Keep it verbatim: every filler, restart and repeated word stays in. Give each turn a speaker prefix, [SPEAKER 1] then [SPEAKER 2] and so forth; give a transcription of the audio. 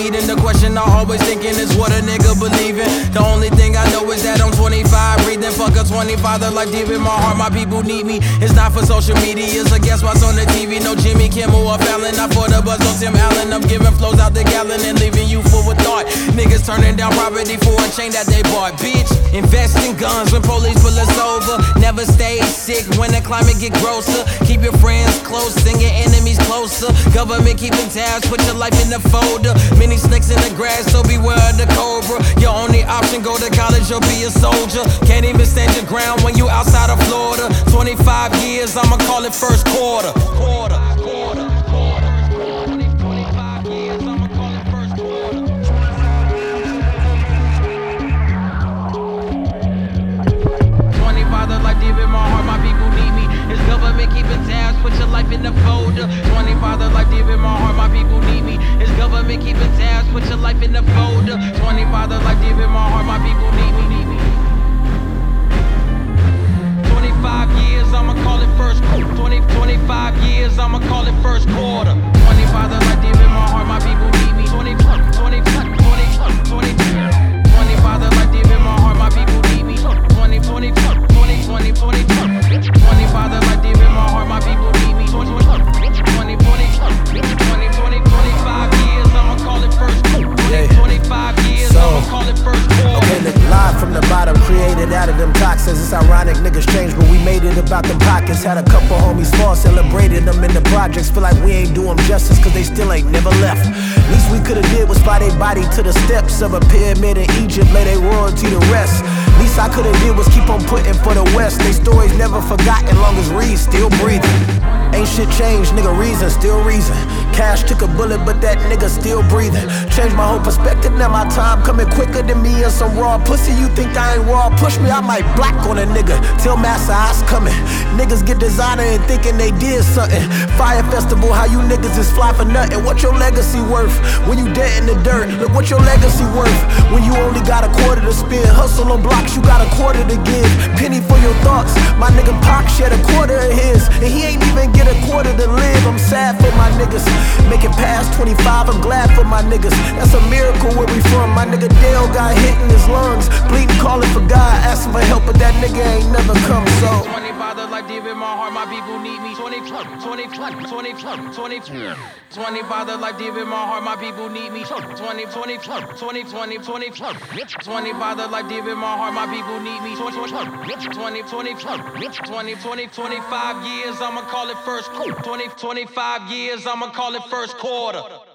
[SPEAKER 1] leading. The question I always thinking is what a nigga believing. The only thing I know is that I'm twenty-five, breathing. Fuck a twenty-five, the life deep in my heart, my people need me. It's not for social media, it's a guess what's on the T V. No Jimmy Kimmel or Fallon, not for the buzz, no Tim Allen. I'm giving flows out the gallon and leaving you full with thought. Niggas turning down property for a chain that they bought. Bitch, invest in guns when police pull us over. Never stay sick when the climate get grosser. Keep your friends close and your enemies closer. Government keeping tabs, put your life in the folder. Many snakes in the grass, so beware of the cobra. Your only option, go to college or be a soldier. Can't even stand your ground when you outside of Florida. twenty-five years, I'ma call it first quarter. Quarter, quarter, quarter. twenty-five years, I'ma call it first quarter. twenty-five, the life deep in my heart, my people need me. It's government keeping tabs, put your life in the folder. twenty-five, the life deep in my heart, my people need me. It's government keeping tabs, put your life in the folder. twenty-five, the life deep in my heart, my people need me. Need me. twenty-five years, I'ma call it first quarter. twenty, twenty-five years, I'ma call it first quarter. twenty-five, the life deep in my heart, my people need me. twenty, twenty, twenty, twenty, twenty-five, the life deep in my heart, my people need me. twenty, twenty, twenty, twenty, twenty, twenty-five, the life deep in my heart, my people need me. twenty, twenty, twenty, twenty, twenty-five years, I'ma call it first quarter. twenty-five years, I'ma call it first quarter.
[SPEAKER 2] Okay, look, live from the bottom, created out of them toxins. It's ironic, niggas change, but we made it about them pockets. Had a couple homies fall, celebrated them in the projects. Feel like we ain't do them justice, cause they still ain't never left. Least we could've did was fly they body to the steps of a pyramid in Egypt, lay they royalty to rest. Least I could've did was keep on putting for the West. They stories never forgotten, long as Reed still breathing. Ain't shit changed, nigga, reason, still reason. Cash took a bullet, but that nigga still breathing. Changed my whole perspective, now my time coming quicker than me and some raw pussy. You think I ain't raw? Push me, I might black on a nigga. Tell Master I's coming. Niggas get designer and thinking they did something. Fire festival, how you niggas is fly for nothing. What your legacy worth when you dead in the dirt? Look what your legacy worth when you only got a quarter to spend. Hustle on blocks, you got a quarter to give. Penny for your thoughts, my nigga Pac shed a quarter of his, and he ain't even get a quarter to live. I'm sad for my niggas. Make it past twenty-five, I'm glad for my niggas. That's a miracle where we from. My nigga Dale got hit in his lungs, bleeding, calling for God, asking for help, but that nigga ain't never come. So
[SPEAKER 1] twenty-five, the life deep in my heart, my people need me. twenty, twenty, twenty, twenty, twenty-five, the life deep in my heart, my people need me. twenty, twenty, twenty, twenty, twenty, twenty-five, the life deep in my heart, my people need me. twenty, twenty, twenty, twenty, twenty-five years, I'ma call it first quarter. twenty, twenty-five years, I'ma call it first quarter.